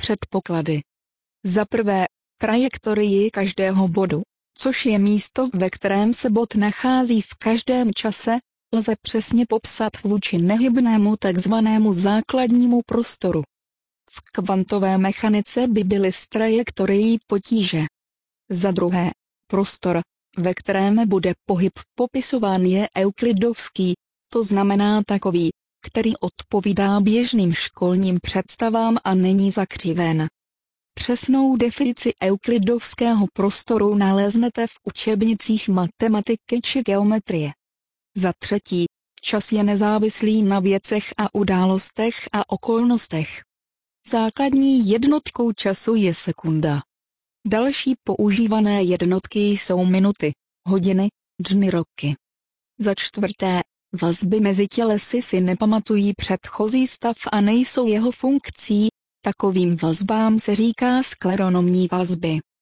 předpoklady. Za prvé, trajektorii každého bodu, což je místo, ve kterém se bod nachází v každém čase, lze přesně popsat vůči nehybnému takzvanému základnímu prostoru. V kvantové mechanice by byly s trajektorií potíže. Za druhé, prostor, ve kterém bude pohyb popisován, je euklidovský, to znamená takový, který odpovídá běžným školním představám a není zakřiven. Přesnou definici euklidovského prostoru naleznete v učebnicích matematiky či geometrie. Za třetí, čas je nezávislý na věcech a událostech a okolnostech. Základní jednotkou času je sekunda. Další používané jednotky jsou minuty, hodiny, dny, roky. Za čtvrté, vazby mezi tělesy si nepamatují předchozí stav a nejsou jeho funkcí, takovým vazbám se říká skleronomní vazby.